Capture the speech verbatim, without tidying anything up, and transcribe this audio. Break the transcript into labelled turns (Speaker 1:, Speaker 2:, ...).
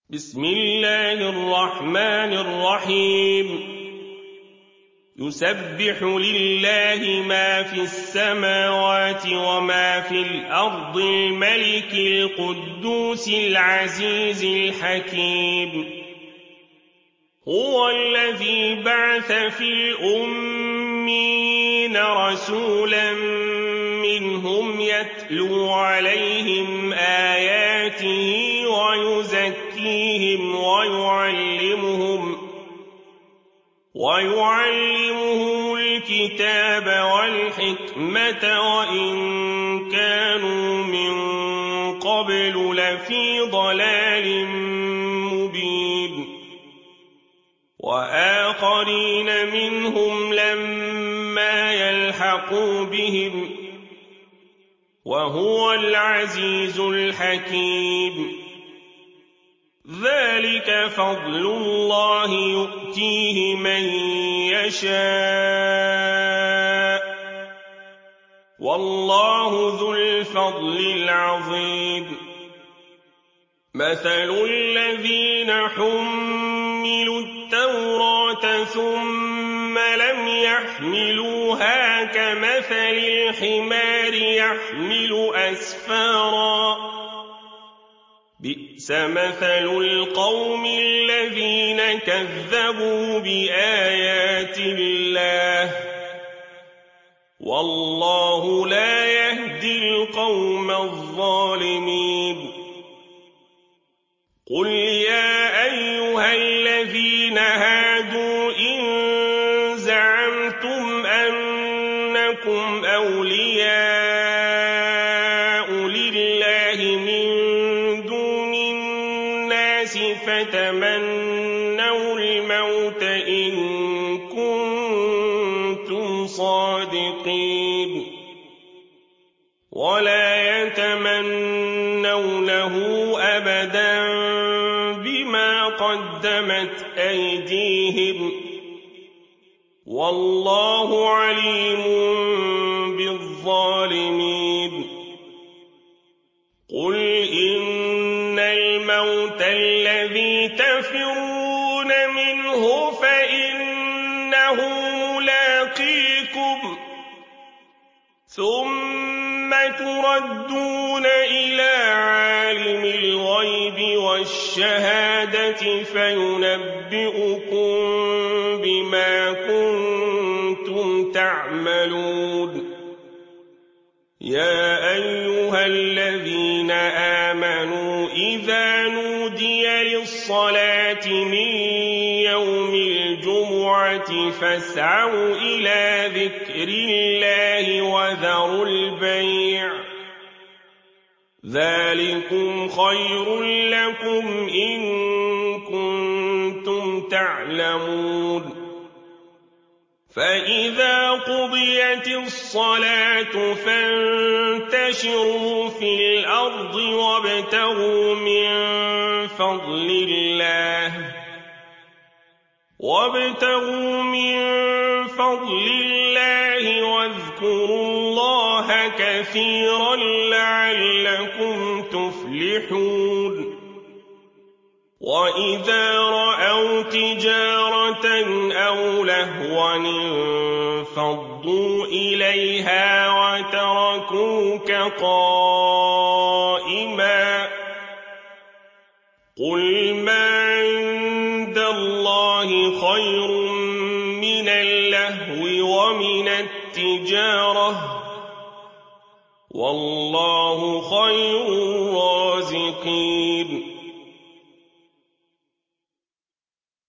Speaker 1: بسم الله الرحمن الرحيم يسبح لله ما في السماوات وما في الأرض الملك القدوس العزيز الحكيم هو الذي بعث في الأمين رسولا منهم يتلو عليهم آياته ويزكيهم ويعلمهم ويعلمهم الكتاب والحكمة وإن كانوا من قبل لفي ضلال مبين وآخرين منهم لما يلحقوا بهم وهو العزيز الحكيم ذلك فضل الله يؤتيه من يشاء والله ذو الفضل العظيم مثل الذين حملوا التوراة ثم لم يحملوها كمثل الحمار يحمل أسفارا بئس مثل القوم الذين كذبوا بآيات الله والله لا يهدي القوم الظالمين قل يا أيها الذين هادوا إن زعمتم أنكم أولياء لله من دون الناس فتمنوا الموت إن كنتم صادقين ولا يتمنونه أبدا بما قدمت أيديهم والله عليم بالظالمين قل إن الموت الذي تفرون منه فإنه ملاقيكم ثم تردون إلى عالم الغيب والشهادة فينبئكم بما كنتم تعملون يا أيها الذين آمنوا إذا نودي للصلاة من يوم الجمعة فاسعوا إلى ذكر الله وذروا البيع ذلكم خير لكم إن كنتم تعلمون فإذا قضيت الصلاة فانتشروا في الأرض وابتغوا من فضل الله وابتغوا من فضل الله واذكروا الله كثيرا لعلكم تفلحون وإذا رأوا تجارة أو لهوا انفضوا إليها وتركوك قائما قل ما عند الله خير من اللهو ومن التجارة والله خير الرازقين